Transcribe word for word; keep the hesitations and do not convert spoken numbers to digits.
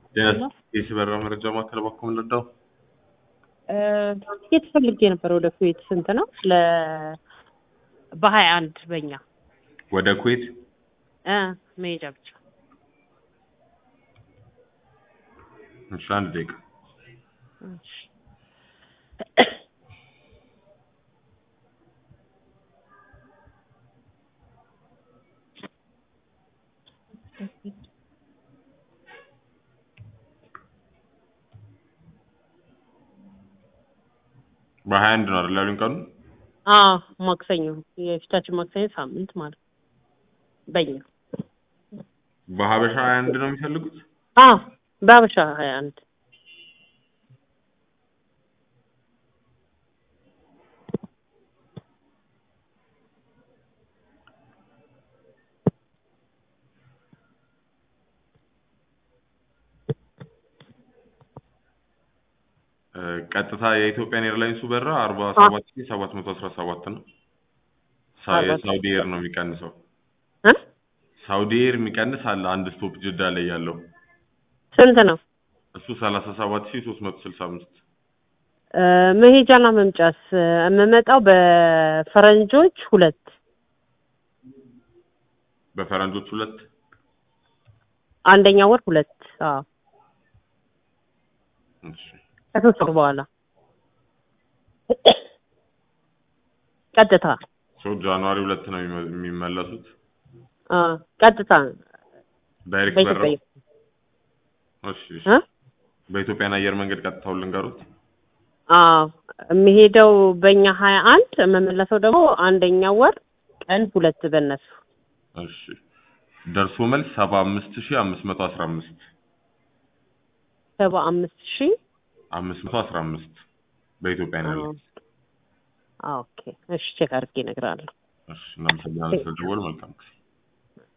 ጤና የስበራ መረጃ ማዕከል ባኮም ለዳው ቲኬት ፈልጌ ነበር ወደ ኩዌት ስንት ነው ለ በሀያ አንድ በእኛ ወደ ኩዌት እ መሄጃ ብቻ እሺ አንድ ደቂቃ እሺ በሀያ አንድ ነው አይደል ቀኑ? አዎ ማክሰኞ የፊታችን ማክሰኞ ሳምንት ማለት በእኛ በሀበሻ ሀያ አንድ ነው የሚፈልጉት? አዎ በሀበሻ ሀያ አንድ ቀጥታ የኢትዮጵያን ኤርላይንስ በራ አርባ ሰባት ሺህ ሰባት መቶ አስራ ሰባት ነው። ሳውዲ ኤር ነው የሚቀንሰው እ ሳውዲ ኤር የሚቀንስ አለ አንድ ስቶፕ ጅዳ ላይ ያለው ስንት ነው? እሱ ሰላሳ ሰባት ሺህ ሶስት መቶ ስልሳ አምስት እ መሄጃና መምጫስ የምመጣው በፈረንጆች ሁለት በፈረንጆች ሁለት አንደኛ ወር ሁለት አዎ እሺ ከሶስት ወር በኋላ ቀጥታ ሶ ጃንዋሪ ሁለት ነው የሚመለሱት? አ ቀጥታ ዳይሬክት በራ እሺ እሺ በኢትዮጵያ አየር መንገድ ቀጥታው ልንገሩት? አዎ የሚሄደው በእኛ ሀያ አንድ የምመለሰው ደግሞ አንደኛ ወር ቀን ሁለት በነሱ እሺ ደርሶ መልስ ሰባ አምስት ሺህ አምስት መቶ አስራ አምስት ሰባ አምስት ሺህ አምስት መቶ አስራ አምስት በኢትዮጵያ ነው ያለው። ኦኬ እሺ ቼክ አድርጌ እነግርሃለሁ። እሺ እናመሰግናለን ስለደወሉ መልካም